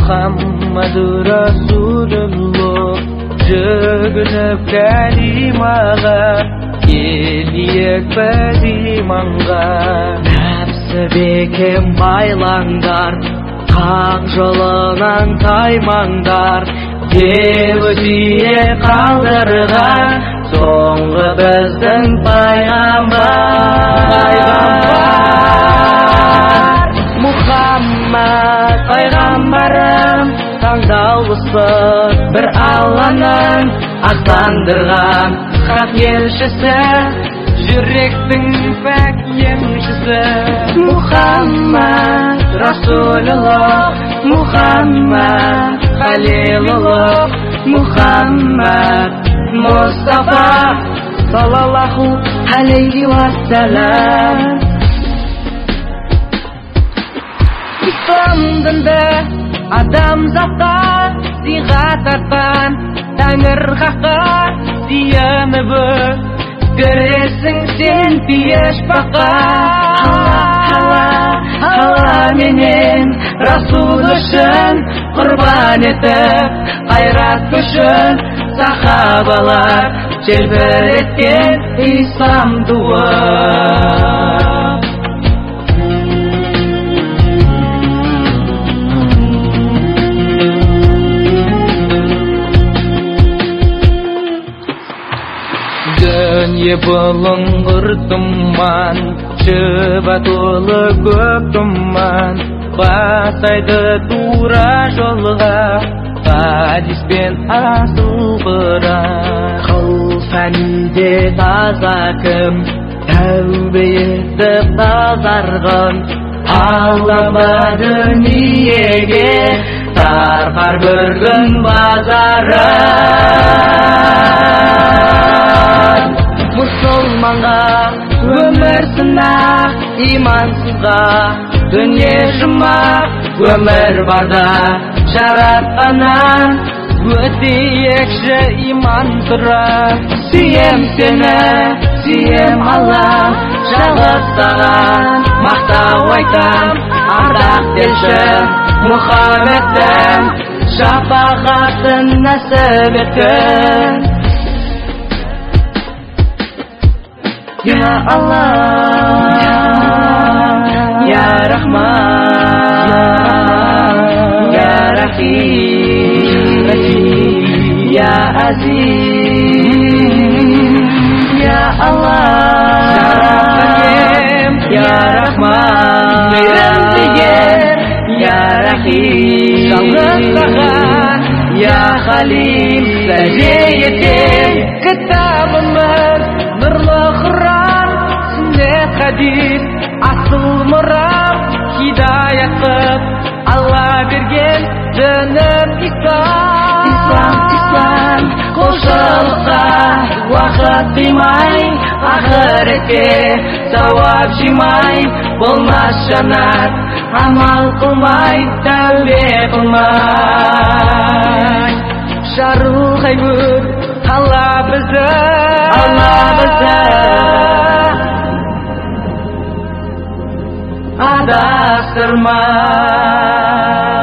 Muhammadu Rasulullah жүгініп кәлимаға келейік біз иманға. Нәпсі бекем байлаңдар, хақ жолынан таймаңдар, өсиет қалдырған соңғы біздің пайғамбар. Мұхаммад пайғамбарым таңдаулысы бір Алланың ақтандырған хақ елшісі, жүректің пәк емшісі. Мұхаммад Расулуллах, Мұхаммад Халилуллах, Мұхаммад Мұстафа саллаллаху алейхи уассалам. Ислам дінді адамзатқа сыйға тартқан Тәңір хаққа сүйеніп көресің сен пейіш баққа. Алла менен Расул үшін құрбан етіп, қайрат күшін сахабалар желбіреткен ислам туы. Дүние бұлыңғыр тұман, шөба толы көп тұман, басайды тура жолға, хадиспен асыл Құран. Қыл фәниде таза кім, тәубе етіп тазарған, аллама дүниеге тарқар бір күн базары. Мұсылманға өмір сынақ, имансызға дүние жұмақ, өмір барда жаратқаннан өтейікші иман тұра. Сүйем сені, сүйем Алла, жалғыз саған мақтау айтам, ардақ делші Мұхаммедтің шапағатын нәсіп еткін. Ya Allah, Ya Rahman, Ya Rahim, Ya Aziz, Ya Allah, Ya Rahman, Ya Rahim, Sağlıklıgan, Ya Halim, Seciyeti, kitabımız, nurlu Kur'an, sünnet hadis, asıl Murat, hidayet kıp, Allah bergen dönüp İslam, koşulukka, vakit demay, ahirete, savab jimay, bulmaz jannat, amal kılmay, tövbe kılmay. Şarul gaybur, Allah bizi adastırmaz.